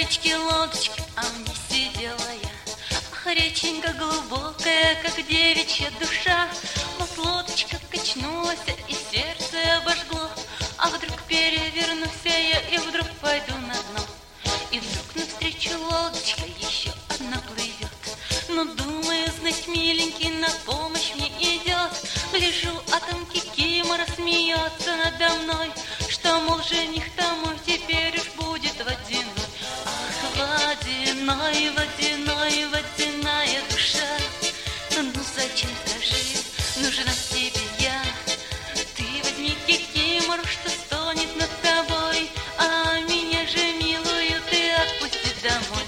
речке лодочка, а мне сидела я. Ах, реченька глубокая, как девичья душа. Вот лодочка качнулась, и сердце обожгло. А вдруг перевернусь я, и вдруг пойду на дно. И вдруг навстречу лодочка еще одна плывет. Но думаю, знать, миленький на помощь мне идет. Гляжу, а там кикимора смеется надо мной, что, мол, жених-то мой теперь уж будет водяной. Ах, водяной, водяной, водяная душа, ну зачем, скажи, нужна тебе я? Ты возьми кикимору, что стонет над тобой, а меня же, милую, ты отпусти домой.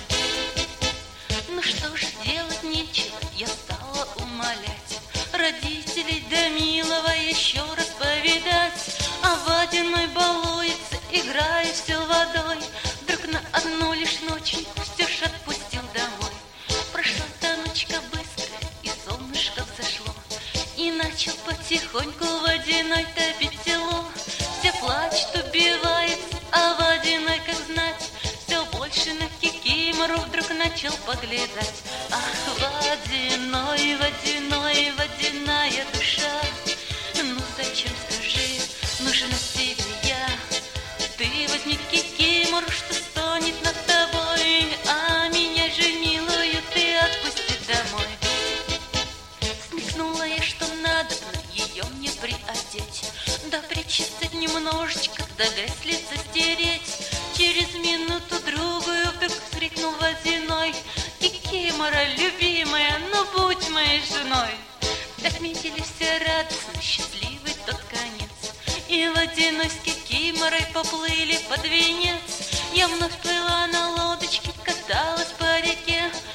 Ну что ж, делать нечего, я стала умолять родителей да милого еще раз повидать. А водяной балуется, играя все водой. Вдруг на одну лишь ноченьку все ж отпустил домой. Прошла-то ночка быстрая, и солнышко взошло, и начал потихоньку водяной топить село. Все плачут, убиваются, а водяной, как знать, все больше на кикимору вдруг начал поглядать. Ах, водяной, водяной, водяная душа, ну зачем, скажи, нужна тебе я? Ты возьми кикимору, что стонет над тобой, а меня же, милую, ты отпусти домой. Смекнула я, что надо ее мне приодеть, да причесать немножечко, да грязь с лица стереть. Через минуту-другую вдруг вскрикнул водяной: кикимора, любимая, ну будь моей женой. Отметили все радостно, счастливый тот конец, и водяной с кикиморой поплыли под венец. Я вновь плыла на лодочке, каталась по реке,